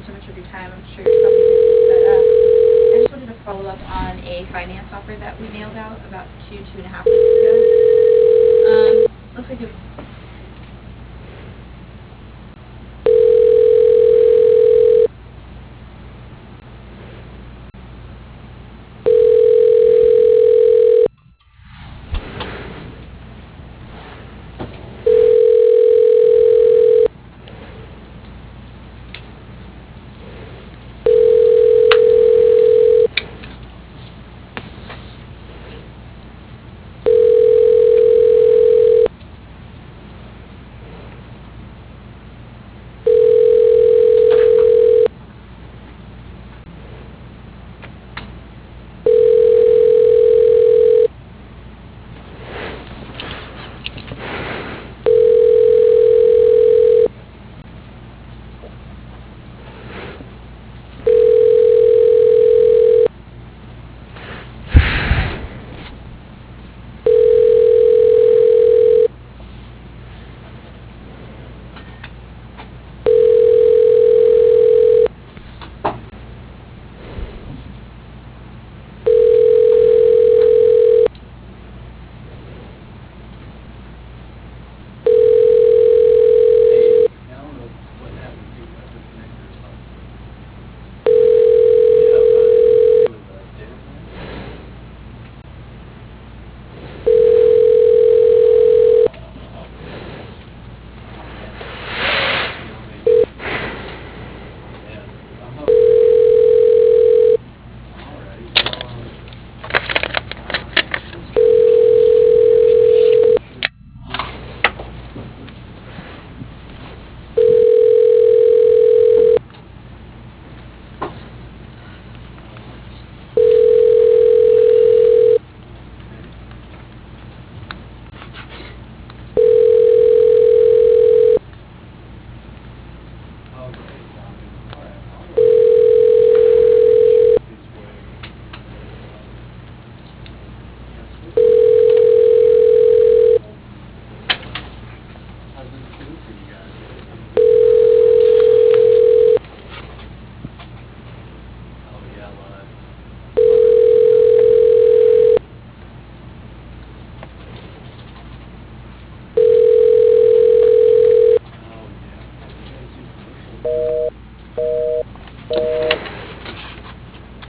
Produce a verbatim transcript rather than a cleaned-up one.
so much of your time. I'm sure you're probably busy, but uh, I just wanted to follow up on a finance offer that we mailed out about two, two and a half weeks ago. Um, looks like it